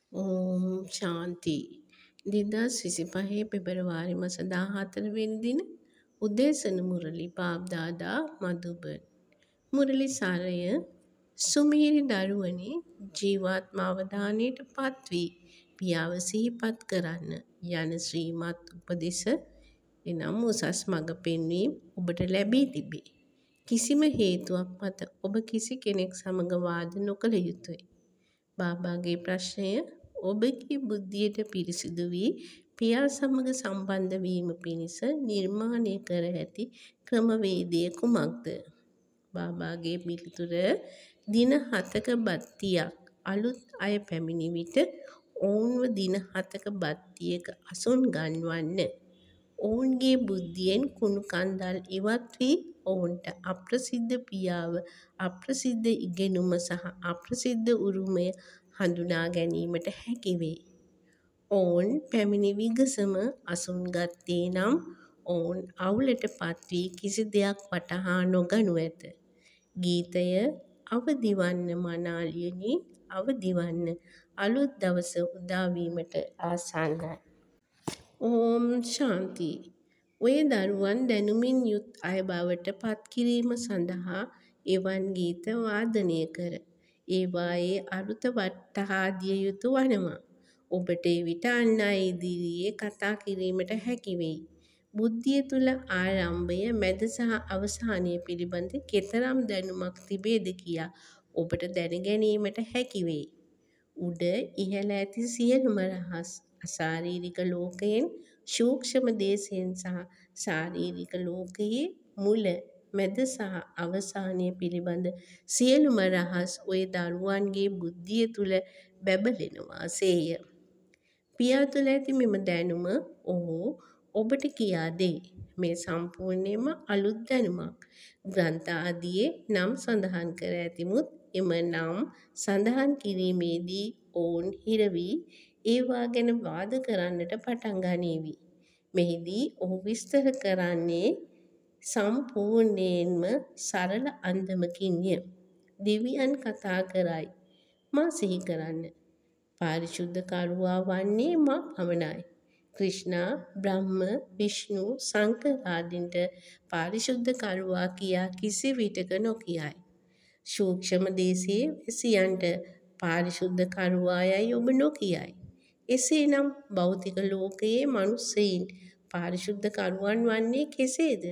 ඕම් ශාන්ති 2025 පෙබරවාරි මස 14 වෙනි දින උදේසන මුරලි පාබ්දාදා මදුබන් මුරලි සාරය සුමීරි දරුවනි ජීවාත්ම අවධානයට පත්වී පියාව සිහිපත් කරන්න යන ශ්‍රීමත් උපදෙස එනම් උසස් මඟ පෙන්වීම ඔබට ලැබී තිබේ. කිසිම හේතුවක් මත ඔබ කිසි කෙනෙක් සමග වාද නොකළ යුතුය. බාබාගේ ප්‍රශ්නය ඔබගේ බුද්ධියට පිරිසිදු වී පියා සමග සම්බන්ධ වීම පිණිස නිර්මාණය කර ඇති ක්‍රමවේදය කුමක්ද? බාබාගේ පිළිතුර දින 7ක බත්තියක් අලුත් අය පැමිණි විට ඔවුන්ව දින 7ක බත්තියක අසුන් ගන්වන්න. ඔවුන්ගේ බුද්ධියෙන් කුණු කන්දල් ඉවත් වී ඔවුන්ට අප්‍රසිද්ධ පියාව අප්‍රසිද්ධ ඉගෙනුම සහ අප්‍රසිද්ධ උරුමය හඳුනා ගැනීමට හැකි වේ. ඔවුන් පැමිණි විගසම අසුන් ගත්තේ නම් ඔවුන් අවුලට පත්වී කිසි දෙයක් වටහා නොගනු ඇත. ගීතය අවදිවන්න මනාලියනි අවදිවන්න අලුත් දවස උදාවීමට ආසන්නයි. ඕම් ශාන්ති ඔය දරුවන් දැනුමින් යුත් අය බවට පත් කිරීම සඳහා එවන් ගීත වාදනය කර. ඒවායේ අරුත වටහා දිය යුතු වනවා. ඔබට එවිට අන් අය ඉදිරියේ කතා කිරීමට හැකි වෙයි. බුද්ධිය තුළ ආරම්භය මැද සහ අවසානය පිළිබඳ කෙතරම් දැනුමක් තිබේද කියා ඔබට දැනගැනීමට හැකි වෙයි. උඩ ඉහළ ඇති සියලුම රහස් අශාරීරික ලෝකයෙන් සූක්ෂම දේශයෙන් සහ ශාරීරික ලෝකයේ මුල මැද සහ අවසානය පිළිබඳ සියලුම රහස් ඔය දරුවන්ගේ බුද්ධිය තුළ බැබලෙනවා සේය. පියා තුළ ඇති මෙම දැනුම ඔහු ඔබට කියා දෙයි. මේ සම්පූර්ණයෙන්ම අලුත් දැනුමක්. ග්‍රන්ථ ආදියේ නම් සඳහන් කර ඇතිමුත් එම නම් සඳහන් කිරීමේදී ඔවුන් හිරවී ඒවා ගැන වාද කරන්නට පටන් ගනීවි. මෙහිදී ඔහු විස්තර කරන්නේ සම්පූර්ණයෙන්ම සරල අන්දමකින්ය. දෙවියන් කතා කරයි. මා සිහි කරන්න. පාරිශුද්ධ කරුවා වන්නේ මා පමණයි. ක්‍රිෂ්ණා, බ්‍රහ්ම, විෂ්ණු, සංකර ආදීන්ට පාරිශුද්ධ කරුවා කියා කිසි විටක නොකියයි. සූක්ෂම දේශයේ වැසියන්ට පාරිශුද්ධ කරුවා යයි ඔබ නොකියයි. එසේනම් භෞතික ලෝකයේ මනුස්සයින් පාරිශුද්ධ කරුවන් වන්නේ කෙසේද?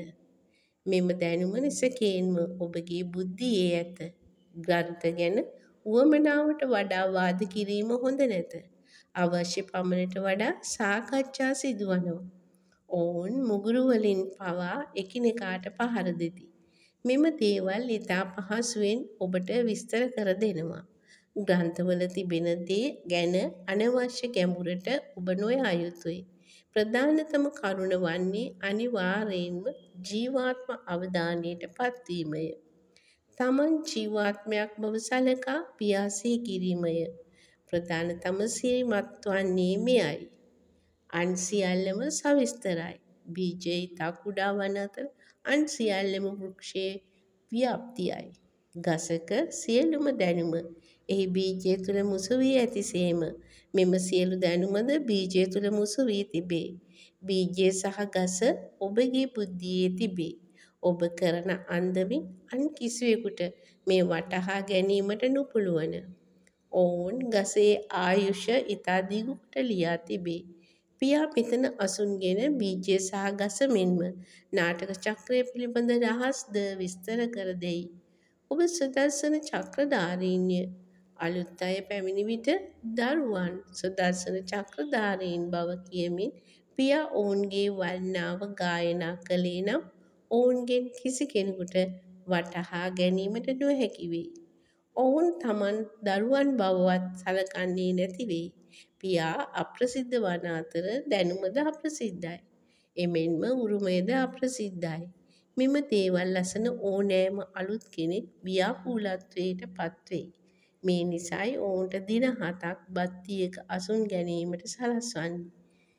මෙම දැනුම නිසකේන්ම ඔබගේ බුද්ධියේ ඇත. ග්‍රන්ථ ගැන උවමනාවට වඩා වාද කිරීම හොඳ නැත. අවශ්‍ය පමණට වඩා සාකච්ඡා සිදුවනවා. ඔවුන් මුගුරු වලින් පවා එකිනෙකාට පහර දෙති. මෙම දේවල් ඉතා පහසුවෙන් ඔබට විස්තර කර දෙනවා. ග්‍රන්ථවල තිබෙන දේ ගැන අනවශ්‍ය ගැඹුරට ඔබ නොයා යුතුයි. ප්‍රධානතම කරුණ වන්නේ අනිවාර්යයෙන්ම ජීවාත්ම අවධානයට පත්වීමය. තමන් ජීවාත්මයක් බව සලකා පියා සිහි කිරීමය. ප්‍රධානතම සිරිමත් වන්නේ මෙයයි. අන් සියල්ලම සවිස්තරයි. බීජය ඉතා කුඩා වන අතර අන් සියල්ලම වෘක්ෂයේ ව්‍යාප්තියයි. ගසක සියලුම දැනුම එහි බීජය තුළ මුසු වී ඇතිසේම මෙම සියලු දැනුමද බීජය තුළ මුසු වී තිබේ. බීජය සහ ගස ඔබගේ බුද්ධියේ තිබේ. ඔබ කරන අන්දමින් අන් කිසිවෙකුට මේ වටහා ගැනීමට නොපුළුවන. ඔවුන් ගසේ ආයුෂ ඉතා දිගුට ලියා තිබේ. පියා මෙතන අසුන්ගෙන බීජය සහ ගස මෙන්ම නාටක චක්‍රය පිළිබඳ රහස්ද විස්තර කර දෙයි. ඔබ සුදර්ශන චක්‍රධාරීන්ය. අලුත් අය පැමිණි විට දරුවන් සුදර්ශන චක්‍රධාරීන් බව කියමින් පියා ඔවුන්ගේ වර්ණාව ගායනා කළේ නම් ඔවුන්ගෙන් කිසි කෙනෙකුට වටහා ගැනීමට නොහැකි වෙයි. ඔවුන් තමන් දරුවන් බවවත් සලකන්නේ නැති වෙයි. පියා අප්‍රසිද්ධ වන අතර දැනුමද අප්‍රසිද්ධයි. එමෙන්ම උරුමයද අප්‍රසිද්ධයි. මෙම දේවල් අසන ඕනෑම අලුත් කෙනෙක් ව්‍යාකූලත්වයට පත්වෙයි. මේ නිසයි ඔවුන්ට දින 7ක් බත්තියක අසුන් ගැනීමට සලස්වන්නේ.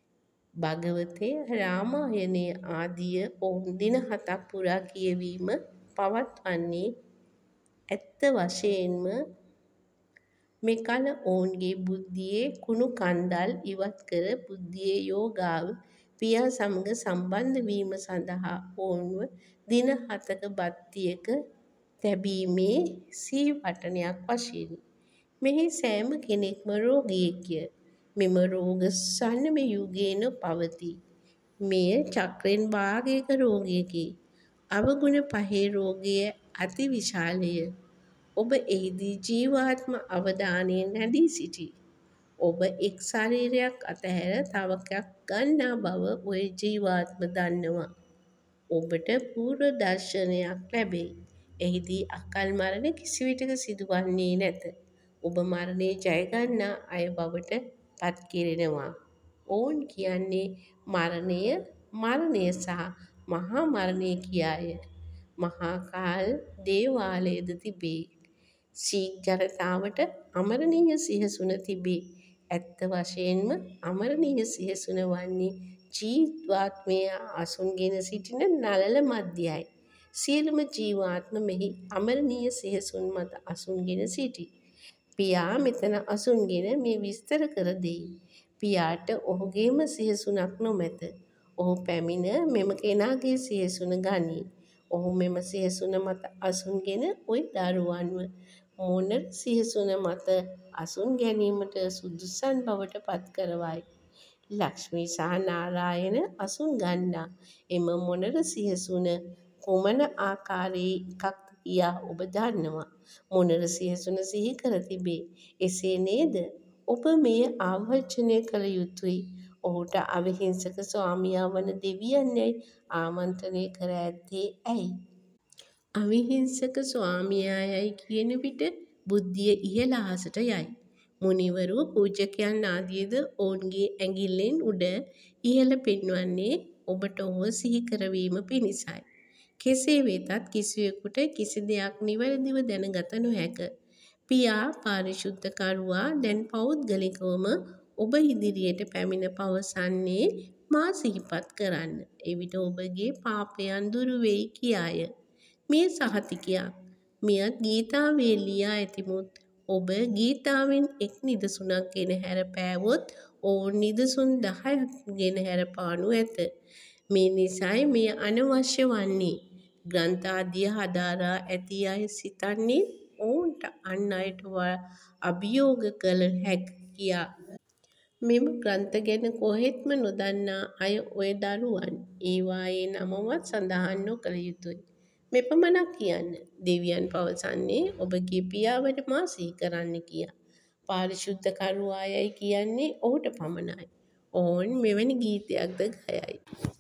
භගවතේ රාමායනය ආදිය ඔවුන් දින 7ක් පුරා කියවීම පවත්වන්නේ ඇත්ත වශයෙන්ම මෙකල ඔවුන්ගේ බුද්ධියේ කුණු කන්දල් ඉවත් කර බුද්ධියේ යෝගාව පියා සමග සම්බන්ධ වීම සඳහා ඔවුන්ව දින 7ක බත්තියක තැබීමේ සීවටනයක් වශයෙනි. මෙහි සෑම කෙනෙක්ම රෝගියෙක්ය. මෙම රෝග ස්වර්ණම යුගයෙන්ම පවතී. මෙය චක්‍රයෙන් භාගයක රෝගයකි. අවගුණ පහේ රෝගය අති විශාලය. ඔබ එහිදී ජීවාත්ම අවධානයෙන් නැදී සිටී. ඔබ එක් ශරීරයක් අතහැර තවකයක් ගන්නා බව ඔය ජීවාත්ම දන්නවා. ඔබට පූර්ව දර්ශනයක් ලැබේ. එහිදී අකල් මරණ කිසිවිටක සිදුවන්නේ නැත. ඔබ මරණය ජයගන්නා අය බවට පත් කෙරෙනවා. ඔවුන් කියන්නේ මරණය සහ මහා මරණය කියාය. මහා කාල් දේවාලයද තිබේ. සීක් ජනතාවට අමරණීය සිහසුන තිබේ. ඇත්ත වශයෙන්ම අමරණීය සිහසුන වන්නේ ජීවාත්මය අසුන්ගෙන සිටින නළල මධ්‍යයයි. සියලුම ජීවාත්ම මෙහි අමරණීය සිහසුන් මත අසුන්ගෙන සිටී. පියා මෙතන අසුන්ගෙන මේ විස්තර කර දෙයි. පියාට ඔහුගේම සිහසුනක් නොමැත. ඔහු පැමිණ මෙම කෙනාගේ සිහසුන ගනී. ඔහු මෙම සිහසුන මත අසුන්ගෙන ඔය දරුවන්ව මොනර සිහසුන මත අසුන් ගැනීමට සුදුසන් බවට පත් කරවයි. ලක්ෂ්මී සහ නාරායන අසුන් ගන්නා එම මොනර සිහසුන කුමන ආකාරයේ එකක්ද කියා ඔබ දන්නවා. මොනර සිහසුන සිහි කර තිබේ. එසේ නේද? ඔබ මෙය ආවර්ජනය කළ යුතුයි. ඔහුට අවිහිංසක ස්වාමියා වන දෙවියන් යැයි ආමන්ත්‍රණය කර ඇත්තේ ඇයි? අවිහිංසක ස්වාමියා යැයි කියන විට බුද්ධිය ඉහළ අහසට යයි. මුනිවරු පූජකයන් ආදියද ඔවුන්ගේ ඇඟිල්ලෙන් උඩ ඉහළ පෙන්වන්නේ ඔබට ඔහුව සිහි කරවීම පිණිසයි. කෙසේ වෙතත් කිසිවෙකුට කිසි දෙයක් නිවැරදිව දැනගත නොහැක. පියා පාරිශුද්ධකරුවා දැන් පෞද්ගලිකවම ඔබ ඉදිරියට පැමිණ පවසන්නේ මා සිහිපත් කරන්න. එවිට ඔබගේ පාපයන් දුරු වෙයි කියාය. මේ සහතිකයක්. මෙයත් ගීතාවේ ලියා ඇතිමුත් ඔබ ගීතාවෙන් එක් නිදසුනක් ගෙන හැරපෑවොත් ඔවුන් නිදසුන් 10ක් ගෙන හැරපානු ඇත. මේ නිසයි මෙය අනවශ්‍ය වන්නේ. ග්‍රන්ථාදිය හදාරා ඇති අය සිතන්නේ ඔවුන්ට අන් අයට අභියෝග කළ හැක කියා. මෙම ග්‍රන්ථ ගැන කොහෙත්ම නොදන්නා අය ඔය දරුවන්. ඒවායේ නමවත් සඳහන් නොකළ යුතුයි. මෙපමණක් කියන්න. දෙවියන් පවසන්නේ ඔබගේ පියාවට මා සිහි කරන්න කියා. පාරිශුද්ධකරුවා යැයි කියන්නේ ඔහුට පමණයි. ඔවුන් මෙවැනි ගීතයක්ද ගයයි.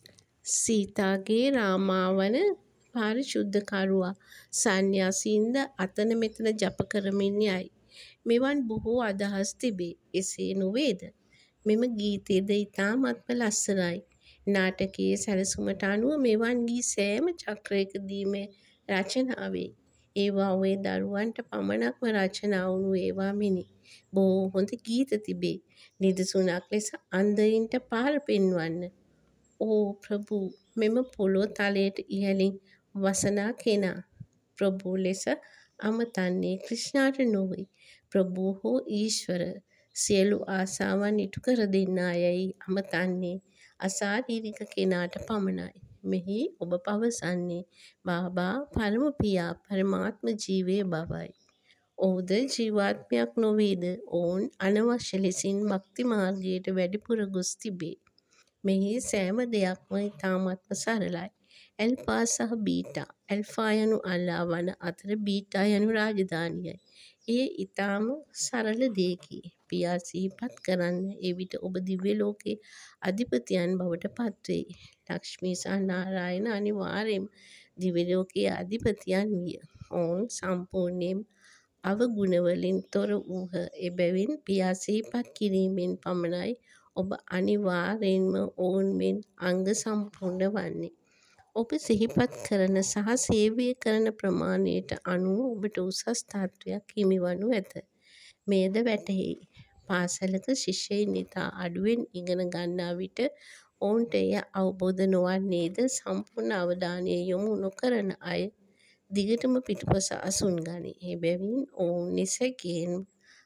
සීතාගේ රාමාවන පාරිශුද්ධකරුවා සන්න්‍යාසීන්ද අතන මෙතන ජප කරමින් යයි. මෙවන් බොහෝ අදහස් තිබේ. එසේ නොවේද? මෙම ගීතයද ඉතාමත්ම ලස්සනයි. නාටකයේ සැලසුමට අනුව මෙවන් ගී සෑම චක්‍රයකදීම රචනා වේ. ඒවා ඔය දරුවන්ට පමණක්ම රචනා වුණු ඒවා මෙනි. බොහෝ හොඳ ගීත තිබේ. නිදසුනක් ලෙස අන්ධයින්ට පාර පෙන්වන්න. ඕ ප්‍රභූ මෙම පොළොව තලයට ඉහළින් වසනා කෙනා. ප්‍රභූ ලෙස අමතන්නේ ක්‍රිෂ්ණාට නොවේ. ප්‍රභූ හෝ ඊශ්වර සියලු ආසාවන් ඉටු කර දෙන්නා යැයි අමතන්නේ අශාරීරික කෙනාට පමණයි. මෙහි ඔබ පවසන්නේ බාබා පරම පියා පරමාත්ම ජීවය බවයි. ඔහුද ජීවාත්මයක් නොවේද? ඔවුන් අනවශ්‍ය ලෙසින් භක්ති මාර්ගයට වැඩිපුර ගොස් තිබේ. මෙහි සෑම දෙයක්ම ඉතාමත්ම සරලයි. ඇල්ෆා සහ බීටා. ඇල්ෆා යනු අල්ලා වන අතර බීටා යනු රාජධානියයි. එය ඉතාම සරල දෙයකි. පියා සිහිපත් කරන්න. එවිට ඔබ දිව්‍ය ලෝකයේ අධිපතියන් බවට පත්වෙයි. ලක්ෂ්මී සහ නාරායන අනිවාර්යයෙන්ම දිව්‍ය ලෝකයේ අධිපතියන් විය. ඔවුන් සම්පූර්ණයෙන් අවගුණවලින් තොර වූහ. එබැවින් පියා සිහිපත් කිරීමෙන් පමණයි ඔබ අනිවාර්යයෙන්ම ඔවුන් මෙන් අංග සම්පූර්ණ වන්නේ. ඔබ සිහිපත් කරන සහ සේවය කරන ප්‍රමාණයට අනුව ඔබට උසස් තත්ත්වයක් හිමිවනු ඇත. මෙයද වැටහෙයි. පාසලක ශිෂ්‍යයින් ඉතා අඩුවෙන් ඉගෙන ගන්නා විට ඔවුන්ට එය අවබෝධ නොවන්නේද සම්පූර්ණ අවධානය යොමු නොකරන අය දිගටම පිටුපස අසුන් ගනී. එබැවින් ඔවුන් නිසැකයෙන්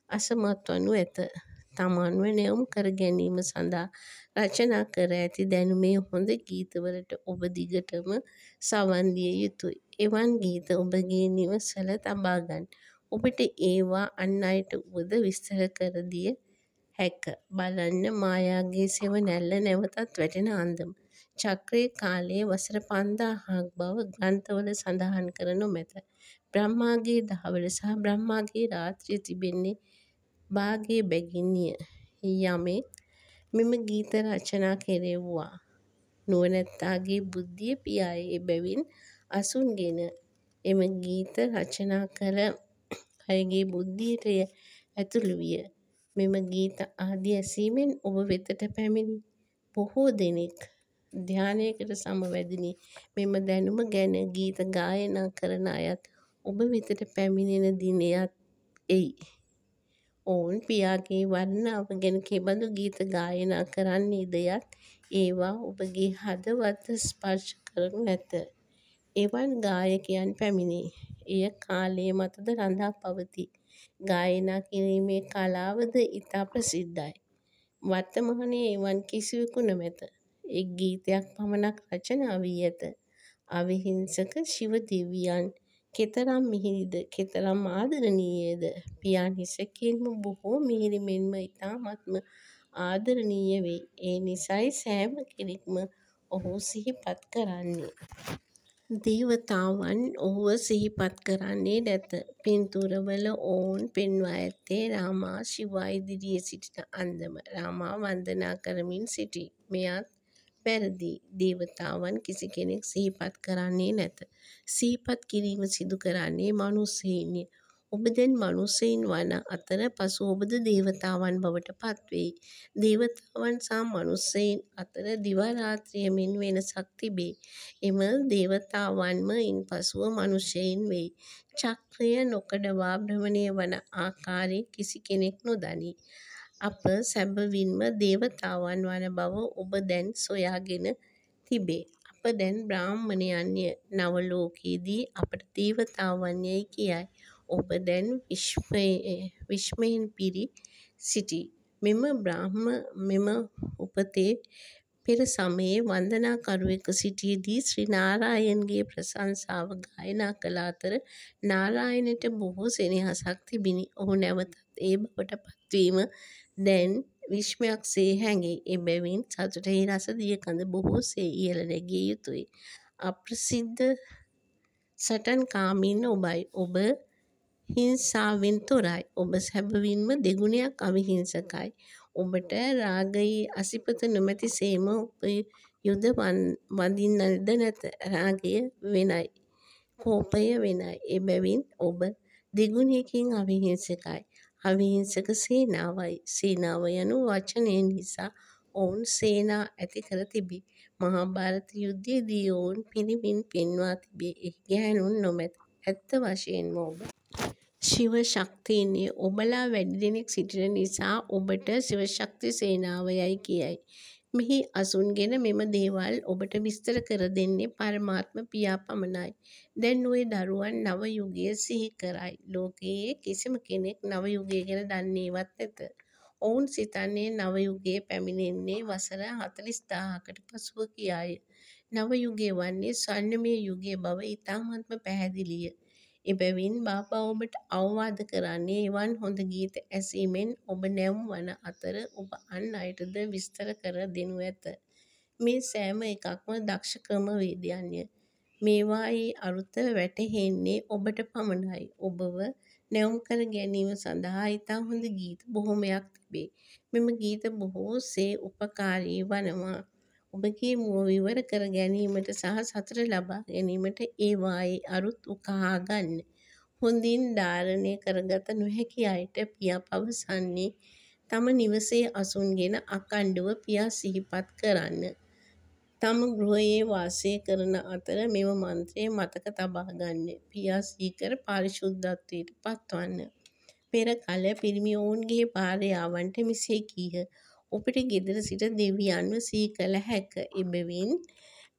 අසමත් වනු ඇත. තමන්ව නැවුම් කර ගැනීම සඳහා රචනා කර ඇති දැනුමේ හොඳ ගීතවලට ඔබ දිගටම සවන් දිය යුතුයි. එවන් ගීත ඔබගේ නිවසල තබා ගන්න. ඔබට ඒවා අන් අයට වුවද විස්තර කර දිය හැක. බලන්න මායාගේ සෙවණැල්ල නැවතත් වැටෙන අන්දම. චක්‍රයේ කාලය වසර 5000ක් බව ග්‍රන්ථවල සඳහන් කර නොමැත. බ්‍රහ්මාගේ දහවල සහ බ්‍රහ්මාගේ රාත්‍රිය තිබෙන්නේ භාගයේ බැගින්ය. යමෙක් මෙම ගීත රචනා කෙරෙව්වා. නුවණැත්තාගේ බුද්ධිය පියාය. එබැවින් අසුන්ගෙන එම ගීත රචනා කළ අයගේ බුද්ධියට ඇතුළු විය. මෙම ගීත ආදී ඇසීමෙන් ඔබ වෙතට පැමිණි බොහෝ දෙනෙක් ධ්‍යානයකට සමවැදුණි. මෙම දැනුම ගැන ගීත ගායනා කරන අයත් ඔබ වෙතට පැමිණෙන දිනයක් එයි. ඔවුන් පියාගේ වර්ණාව ගැන කෙබඳු ගීත ගායනා කරන්නේද යත් ඒවා ඔබගේ හදවත ස්පර්ශ කරනු ඇත. එවන් ගායකයන් පැමිණේ. එය කාලය මතද රඳා පවතී. ගායනා කිරීමේ කලාවද ඉතා ප්‍රසිද්ධයි. වර්තමානයේ එවන් කිසිවෙකු නොමැත. එක් ගීතයක් පමණක් රචනා වී ඇත. අවිහිංසක ශිව දෙවියන් කෙතරම් මිහිරිද, කෙතරම් ආදරණීයද. පියාණන් සැකයෙන්ම බොහෝ මිහිරි මෙන්ම ඉතාමත්ම ආදරණීය වෙයි. ඒ නිසයි සෑම කෙනෙක්ම ඔහු සිහිපත් කරන්නේ. දේවතාවන් ඔහුව සිහිපත් කරන්නේ නැත. පින්තූරවල ඔවුන් පෙන්වා ඇත්තේ රාමා ශිවා ඉදිරියේ සිටින අන්දම. රාමා වන්දනා කරමින් සිටී. මෙයත් වැරදියි. දේවතාවන් කිසි කෙනෙක් සිහිපත් කරන්නේ නැත. සිහිපත් කිරීම සිදු කරන්නේ මනුස්සයින්ය. ඔබ දැන් මනුස්සයින් වන අතර පසු ඔබද දේවතාවන් බවට පත්වෙයි. දේවතාවන් සහ මනුස්සයින් අතර දිවා රාත්‍රිය මෙන් වෙනසක් තිබේ. එම දේවතාවන්ම ඉන්පසුව මනුෂ්‍යයින් වෙයි. චක්‍රය නොකඩවා භ්‍රමණය වන ආකාරය කිසි කෙනෙක් නොදනී. අප සැබවින්ම දේවතාවන් වන බව ඔබ දැන් සොයාගෙන තිබේ. අප දැන් බ්‍රාහ්මණයන්ය. නව ලෝකයේදී අපට දේවතාවන් යැයි කියයි. ඔබ දැන් විස්මයෙන් පිරී සිටී. මෙම උපතේ පෙර සමයේ වන්දනාකරුවෙකු සිටියදී ශ්‍රී නාරායන්ගේ ප්‍රශංසාව ගායනා කළ අතර නාරායනට බොහෝ සෙනෙහසක් තිබිණි. ඔහු නැවතත් ඒ බවට පත්වීම දැන් විස්මයක් සේ හැඟෙයි. එබැවින් සතුටෙහි රස දියකඳ බොහෝ සේ ඉහළ නැගිය යුතුයි. අප්‍රසිද්ධ සටන්කාමීන් ඔබයි. ඔබ හිංසාවෙන් තොරයි. ඔබ සැබවින්ම දෙගුණයක් අවිහිංසකයි. ඔබට රාගයේ අසිපත නොමැති සේම ඔබ යුධ වඳින්නද නැත. රාගය වෙනයි. කෝපය වෙනයි. එබැවින් ඔබ දෙගුණයකින් අවිහිංසකයි. අවිහිංසක සේනාවයි. සේනාව යනු වචනය නිසා ඔවුන් සේනා ඇති කර තිබී. මහා භාරත යුද්ධයේදී ඔවුන් පිරිමින් පෙන්වා තිබේ. එහි ගැහැණුන් නොමැත. ඇත්ත වශයෙන්ම ඔබ ශිව ශක්තින්ය. ඔබලා වැඩි දෙනෙක් සිටින නිසා ඔබට ශිවශක්ති සේනාව යැයි කියයි. මෙහි අසුන්ගෙන මෙම දේවල් ඔබට විස්තර කර දෙන්නේ පරමාත්ම පියා පමණයි. දැන් ඔය දරුවන් නව යුගය සිහි කරයි. ලෝකයේ කිසිම කෙනෙක් නව යුගය ගැන දන්නේවත් නැත. ඔවුන් සිතන්නේ නව යුගය පැමිණෙන්නේ වසර 40000කට පසුව කියාය. නව යුගය වන්නේ ස්වර්ණමය යුගය බව ඉතාමත්ම පැහැදිලිය. එබැවින් බාපා ඔබට අවවාද කරන්නේ එවන් හොඳ ගීත ඇසීමෙන් ඔබ නැවුම් වන අතර ඔබ අන් අයටද විස්තර කර දෙනු ඇත. මේ සෑම එකක්ම දක්ෂ ක්‍රමවේදයන්ය. මේවායේ අරුත වැටහෙන්නේ ඔබට පමණයි. ඔබව නැවුම් කර ගැනීම සඳහා ඉතා හොඳ ගීත බොහොමයක් තිබේ. මෙම ගීත බොහෝ සේ උපකාරී වනවා. ඔබගේ මුව විවර කර ගැනීමට සහ සතුට ලබා ගැනීමට ඒවායේ අරුත් උකහා ගන්න. හොඳින් ධාරණය කරගත නොහැකි අයට පියා පවසන්නේ තම නිවසේ අසුන්ගෙන අඛණ්ඩව පියා සිහිපත් කරන්න. තම ගෘහයේ වාසය කරන අතර මෙම මන්ත්‍රය මතක තබා ගන්න. පියා සිහිකර පාරිශුද්ධත්වයට පත්වන්න. පෙර කල පිරිමි ඔවුන්ගේ භාර්යාවන්ට මෙසේ කීහ. ඔබට ගෙදර සිට දෙවියන්ව සිහි කළ හැක. එබැවින්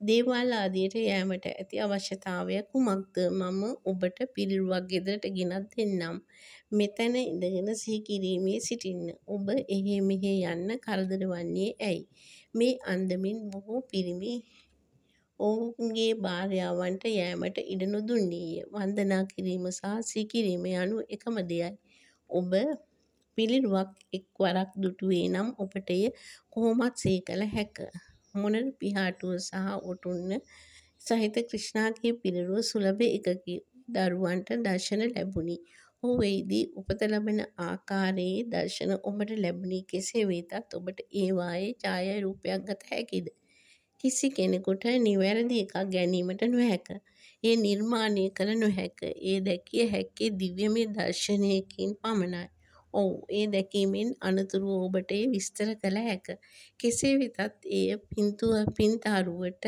දේවාල ආදියට යෑමට ඇති අවශ්‍යතාවය කුමක්ද? මම ඔබට පිළිරුවක් ගෙදරට ගෙනත් දෙන්නම්. මෙතැන ඉඳගෙන සිහි කිරීමේ සිටින්න. ඔබ එහෙ මෙහෙ යන්න කරදර වන්නේ ඇයි? මේ අන්දමින් බොහෝ පිරිමි ඔවුන්ගේ භාර්යාවන්ට යෑමට ඉඩ නොදුන්නේය. වන්දනා කිරීම සහ සිහි කිරීම යනු එකම දෙයයි. ඔබ පිළිරුවක් එක් වරක් දුටුවේ නම් ඔබට එය කොහොමත් සිහි කළ හැක. මොණර පිහාටුව සහ ඔටුන්න සහිත ක්‍රිෂ්ණාගේ පිළිරුව සුලභ එකකි. දරුවන්ට දර්ශන ලැබුණි. ඔහු එහිදී උපත ලබන ආකාරයේ දර්ශන ඔබට ලැබුණි. කෙසේ වෙතත් ඔබට ඒවායේ ඡායාරූපයක් ගත හැකිද? කිසි කෙනෙකුට නිවැරදි එකක් ගැනීමට නොහැක. එය නිර්මාණය කළ නොහැක. එය දැකිය හැක්කේ දිව්‍යමය දර්ශනයකින් පමණයි. ඔව්, ඒ දැකීමෙන් අනතුරුව ඔබට එය විස්තර කළ හැක. කෙසේ වෙතත් එය පින්තාරුවට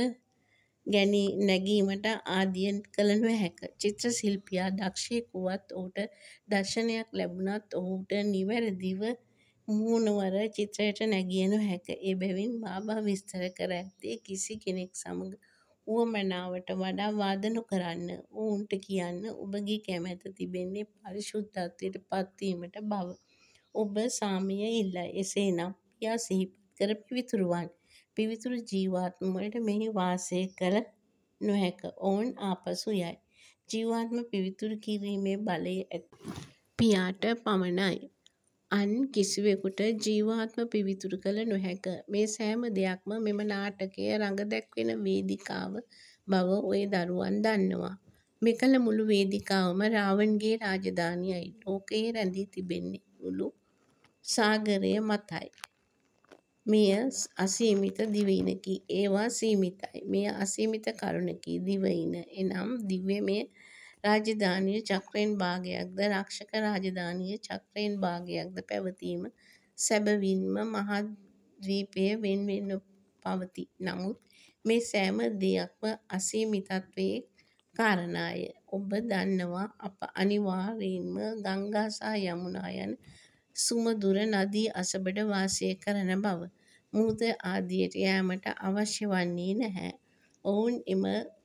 නැගීමට ආදිය කළ නොහැක. චිත්‍ර ශිල්පියා දක්ෂයෙකු වුවත් ඔහුට දර්ශනයක් ලැබුණත් ඔහුට නිවැරදිව මුහුණුවර චිත්‍රයට නැගිය නොහැක. එබැවින් බාබා විස්තර කර ඇත්තේ කිසි කෙනෙක් සමග උවමනාවට වඩා වාද නොකරන්න. ඔවුන්ට කියන්න ඔබගේ කැමැත්ත තිබෙන්නේ පරිශුද්ධත්වයට පත්වීමට බව. ඔබ සාමය ඉල්ලයි. එසේනම් පියා සිහිපත් කර පිවිතුරු වන්න. පිවිතුරු ජීවාත්ම වලට මෙහි වාසය කළ නොහැක. ඔවුන් ආපසු යයි. ජීවාත්ම පිවිතුරු කිරීමේ බලය ඇති පියාට පමණයි. අන් කිසිවෙකුට ජීවාත්ම පිවිතුරු කළ නොහැක. මේ සෑම දෙයක්ම මෙම නාටකය රඟ දැක්වෙන වේදිකාව බව ඔය දරුවන් දන්නවා. මෙකල මුළු වේදිකාවම රාවණගේ රාජධානියයි. ලෝකයේ රැඳී තිබෙන්නේ මුළු සාගරය මතයි. මෙය අසීමිත දිවයිනකි. ඒවා සීමිතයි. මෙය අසීමිත කරුණකි. දිවයින එනම් දිව්‍යමය රාජධානිය චක්‍රයෙන් භාගයක්ද රක්ෂක රාජධානිය චක්‍රයෙන් භාගයක්ද පැවතීම සැබවින්ම මහද්වීපය වෙන්වෙන්ව පවතී. නමුත් මේ සෑම දෙයක්ම අසීමිතත්වයේ කාරණාය. ඔබ දන්නවා අප අනිවාර්යයෙන්ම ගංගා සහ යමුනා යන සුමధుර නදී අසබඩ වාසය කරන බව. මුහුද ආදියට යෑමට අවශ්‍ය වන්නේ නැහැ. ඔවුන් එම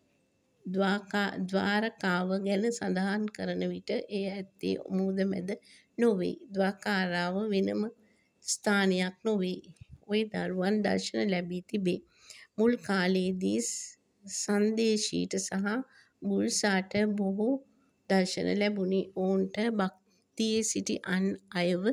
ද්වාරකාව ගැන සඳහන් කරන විට එය ඇත්තේ මුහුද මැද නොවේ. ද්වාරකාව වෙනම ස්ථානයක් නොවේ. ඔය දරුවන් දර්ශන ලැබී තිබේ. මුල් කාලයේදී සංදේශීට සහ බුල්සාට බොහෝ දර්ශන ලැබුණි. ඔවුන්ට භක්තියේ සිටි අන් අයව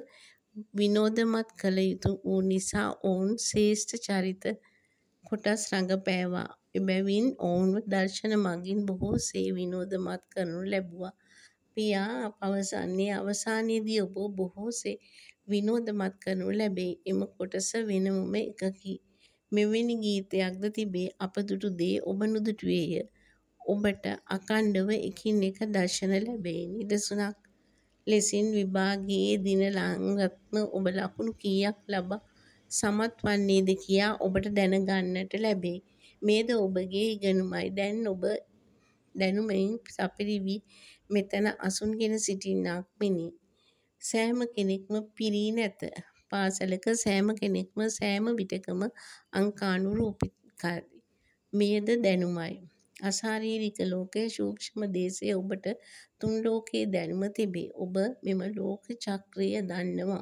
විනෝදමත් කළ යුතු වූ නිසා ඔවුන් ශ්‍රේෂ්ඨ චරිත කොටස් රඟපෑවා. එබැවින් ඔවුන්ව දර්ශන මගින් බොහෝසේ විනෝදමත් කරනු ලැබුවා. පියා පවසන්නේ අවසානයේදී ඔබ බොහෝසේ විනෝදමත් කරනු ලැබේ. එම කොටස වෙනමම එකකි. මෙවැනි ගීතයක්ද තිබේ. අප දුටු දේ ඔබ නොදුටුවේය. ඔබට අඛණ්ඩව එකින් එක දර්ශන ලැබේ. නිදසුනක් ලෙසින් විභාගයේ දින ලංවත්ම ඔබ ලකුණු කීයක් ලබා සමත් වන්නේද කියා ඔබට දැනගන්නට ලැබේ. මේද ඔබගේ ඉගෙනුමයි. දැන් ඔබ දැනුමෙන් සපිරි මෙතන අසුන්ගෙන සිටින්නාක් මෙනි. සෑම කෙනෙක්ම පිරී නැත. පාසලක සෑම කෙනෙක්ම සෑම විටකම අංකානුරූපිකයි. මෙයද දැනුමයි. අශාරීරික ලෝකයේ සූක්ෂම දේශය ඔබට තුන් ලෝකයේ දැනුම තිබේ. ඔබ මෙම ලෝක චක්‍රය දන්නවා.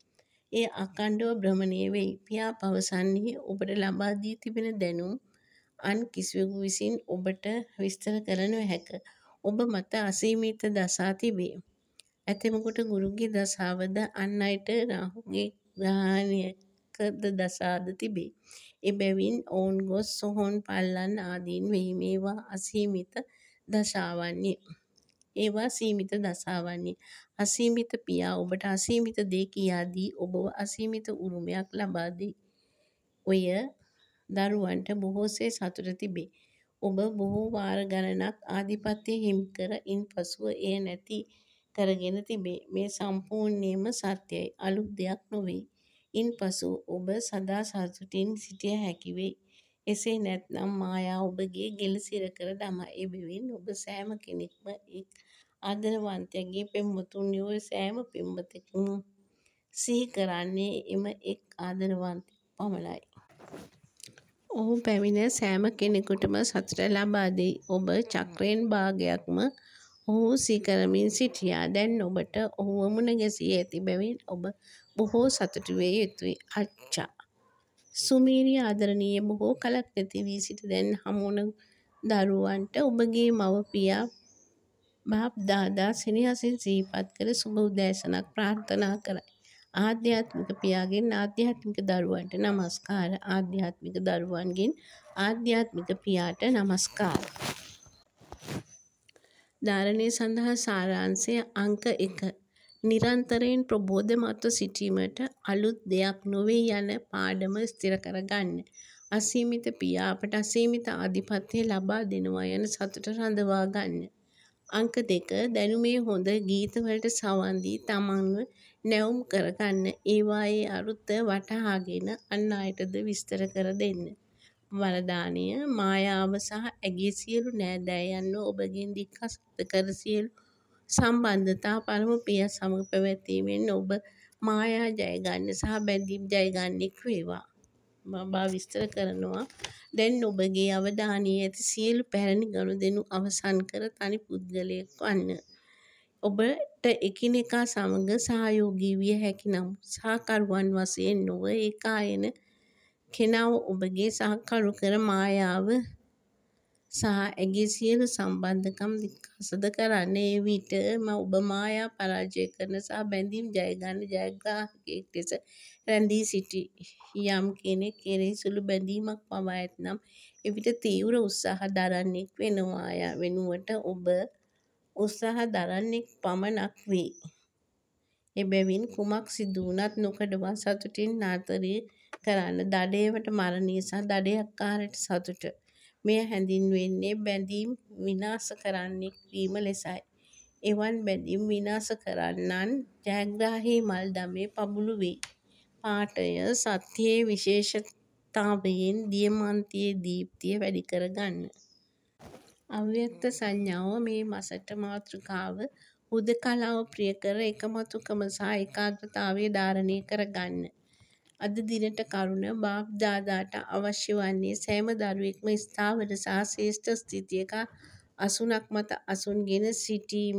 එය අඛණ්ඩව භ්‍රමණය වෙයි. පියා පවසන්නේ ඔබට ලබා දී තිබෙන දැනුම් අන් කිසිවෙකු විසින් ඔබට විස්තර කළ නොහැක. ඔබ මත අසීමිත දසා තිබේ. ඇතැමකුට ගුරුගේ දසාවද අන් අයට රාහුගේ ග්‍රහණයකද දසාද තිබේ. එබැවින් ඔවුන් ගොස් සොහොන් පල්ලන් ආදීන් වෙයි. මේවා අසීමිත දශාවන්ය. ඒවා සීමිත දසාවන්ය. අසීමිත පියා ඔබට අසීමිත දේ කියා දී ඔබව අසීමිත උරුමයක් ලබා දෙයි. ඔය දරුවන්ට බොහෝසේ සතුට තිබේ. ඔබ බොහෝ වාර ගණනක් ආධිපත්‍යය හිමිකර ඉන්පසුව එය නැති කරගෙන තිබේ. මේ සම්පූර්ණයෙන්ම සත්‍යයි. අලුත් දෙයක් නොවෙයි. ඉන්පසු ඔබ සදා සතුටින් සිටිය හැකි වෙයි. එසේ නැත්නම් මායාව ඔබගේ ගෙල සිර කර දමයි. එබැවින් ඔබ සෑම කෙනෙක්ම එක් ආදරවන්තයෙක්ගේ පෙම්වතුන්ය. ඔය සෑම පෙම්වතෙක්ම සිහි කරන්නේ එම එක් ආදරවන්තයෙකු පමණයි. ඔහු පැමිණ සෑම කෙනෙකුටම සතුට ලබා දෙයි. ඔබ චක්‍රයෙන් භාගයක්ම ඔහු සිහිකරමින් සිටියා. දැන් ඔබට ඔහුව මුණ ගැසී ඇති බැවින් ඔබ බොහෝ සතුටු විය යුතුයි. අච්චා. සුමේරිය ආදරණීය බොහෝ කලක් නැති වී සිට දැන් හමුවන දරුවන්ට ඔබගේ මව පියා බාප් දාදා සෙනෙහසින් සිහිපත් කර සුබ උදෑසනක් ප්‍රාර්ථනා කරයි. ආධ්‍යාත්මික පියාගෙන් ආධ්‍යාත්මික දරුවන්ට නමස්කාර. ආධ්‍යාත්මික දරුවන්ගෙන් ආධ්‍යාත්මික පියාට නමස්කාර. ධාරණය සඳහා සාරාංශය අංක 1. නිරන්තරයෙන් ප්‍රබෝධමත්ව සිටීමට අලුත් දෙයක් නොවේ යන පාඩම ස්ථිර කරගන්න. අසීමිත පියා අපට අසීමිත ආධිපත්‍ය ලබා දෙනවා යන සතුට රඳවා ගන්න. අංක 2. දැනුමේ හොඳ ගීතවලට සවන් දී තමන්ව නැවුම් කරගන්න. ඒවායේ අරුත වටහාගෙන අන් අයටද විස්තර කර දෙන්න. වරදානය මායාව සහ ඇගේ සියලු නෑදෑයන්ව ඔබගෙන් දික්කසාද කර සියලු සම්බන්ධතා පරම පිය සමග පැවැත්වීමෙන් ඔබ මායා ජයගන්න සහ බැඳීම් ජයගන්නෙක් වේවා. බබා විස්තර කරනවා දැන් ඔබගේ අවධානයේ ඇති සියලු පැරණි ගනුදෙනු අවසන් කර තනි පුද්ගලයෙක් වන්න. ඔබට එකිනෙකා සමග සහයෝගී විය හැකි නම් සහකරුවන් වශයෙන් නොව ඒකායන කෙනාව ඔබගේ සහකරු කර මායාව සහ ඇගේ සියලු සම්බන්ධකම් දික්කසාද කරන්න. ඒ විටම ඔබ මායා පරාජය කරන සහ බැඳීම් ජයගන්න ජයග්‍රාහකයෙක් ලෙස රැඳී සිටි. යම් කෙනෙක් කෙරෙහි සුළු බැඳීමක් පවා ඇත්නම් එවිට තීව්‍ර උත්සාහ දරන්නෙක් වෙනුවට ඔබ උත්සාහ දරන්නෙක් පමණක් වේ. එබැවින් කුමක් සිදු වුණත් නොකඩවා සතුටින් නාතරී කරන්න. දඩයමට මරණය සහ දඩයක්කාරයට සතුට. මෙය හැඳින්වෙන්නේ බැඳීම් විනාශ කරන්නෙක් වීම ලෙසයි. එවන් බැඳීම් විනාශ කරන්නන් ජයග්‍රාහී මල් දමේ පබුළු වෙයි. පාඨය සත්‍යයේ විශේෂතාවයෙන් දියමන්තියේ දීප්තිය වැඩි කර ගන්න. අව්‍යක්ත සංඥාව මේ මසට මාතෘකාව හුදෙකලාව ප්‍රිය කර එකමුතුකම සහ ඒකාග්‍රතාවය ධාරණය කර ගන්න. අද දිනට කරුණ බාප් දාදාට අවශ්‍ය වන්නේ සෑම දරුවෙක්ම ස්ථාවර සහ ශ්‍රේෂ්ඨ ස්ථිතියක අසුනක් මත අසුන්ගෙන සිටීම,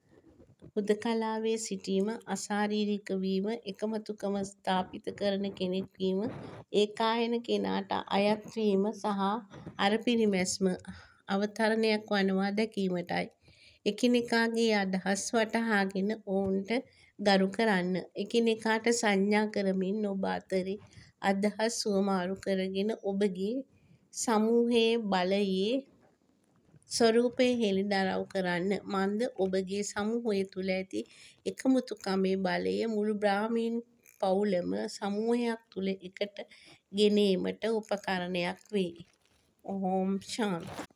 හුදෙකලාවේ සිටීම, අශාරීරික වීම, එකමුතුකම ස්ථාපිත කරන කෙනෙක් වීම, ඒකායන කෙනාට අයත් වීම සහ අර පිරිමැස්ම අවතරණයක් වනවා දැකීමටයි. එකිනෙකාගේ අදහස් වටහාගෙන ඔවුන්ට ගරු කරන්න. එකිනෙකාට සංඥා කරමින් ඔබ අතරේ අදහස් හුවමාරු කරගෙන ඔබගේ සමූහයේ බලයේ ස්වරූපය හෙළිදරව් කරන්න. මන්ද ඔබගේ සමූහය තුළ ඇති එකමුතුකමේ බලය මුළු බ්‍රාහ්මීන් පවුලම සමූහයක් තුළ එකට ගෙන ඒමට උපකරණයක් වේ. ඕම් ශාන්ති.